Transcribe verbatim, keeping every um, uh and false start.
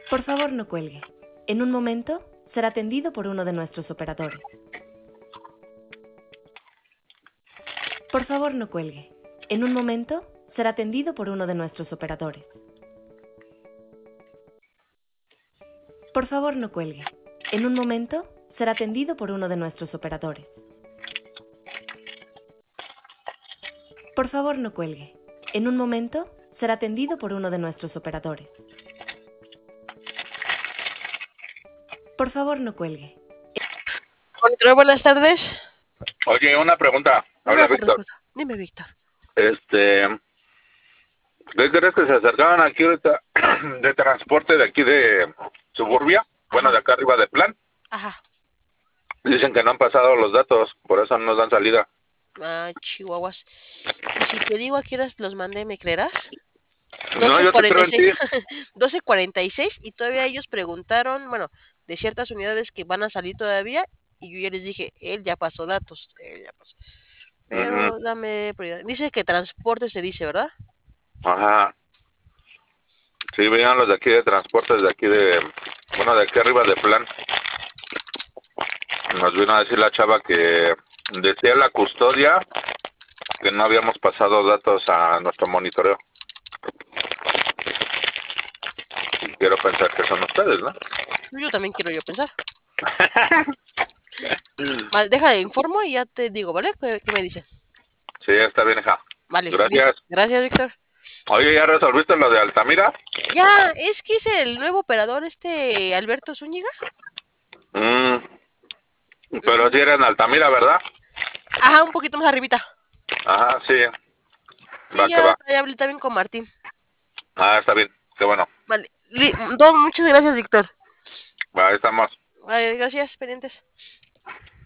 Por favor, no cuelgue. En un momento será atendido por uno de nuestros operadores. Por favor, no cuelgue. En un momento será atendido por uno de nuestros operadores. Por favor, no cuelgue. En un momento será atendido por uno de nuestros operadores. Por favor, no cuelgue. En un momento será atendido por uno de nuestros operadores. Por favor, no cuelgue. Monitor, buenas tardes. Oye, una pregunta. Una Habla Víctor. pregunta. Dime, Víctor. Este, ¿qué crees que se acercaban aquí ahorita de transporte de aquí de Suburbia? Bueno, Ajá. de acá arriba de Plan. Ajá. Dicen que no han pasado los datos, por eso no nos dan salida. Ah, chihuahuas. Y si te digo a qué horas los mandé, ¿me creerás? No, yo te creo en ti. doce cuarenta y seis y todavía ellos preguntaron, bueno, de ciertas unidades que van a salir todavía y yo ya les dije, él ya pasó datos, él ya pasó. Pero Ujú. dame prioridad. Dice que transporte se dice, ¿verdad? Ajá. Sí, venían los de aquí de transportes, de aquí de, bueno, de aquí arriba de Plan. Nos vino a decir la chava que decía la custodia que no habíamos pasado datos a nuestro monitoreo. Y quiero pensar que son ustedes, ¿no? Yo también quiero yo pensar. Vale, deja de informo y ya te digo, ¿vale? ¿Qué, qué me dicen? Sí, está bien, hija. Vale, Gracias. listo. Gracias, Víctor. Oye, ¿ya resolviste lo de Altamira? Ya, es que es el nuevo operador este Alberto Zúñiga. Mm, pero si era en Altamira, ¿verdad? Ajá, un poquito más arribita. Ajá, sí. Sí, Va, que ya, va. ya hablé también con Martín. Ah, está bien. Qué bueno. Vale. Li- no, muchas gracias, Víctor. Va, ahí estamos. Vale, gracias, pendientes.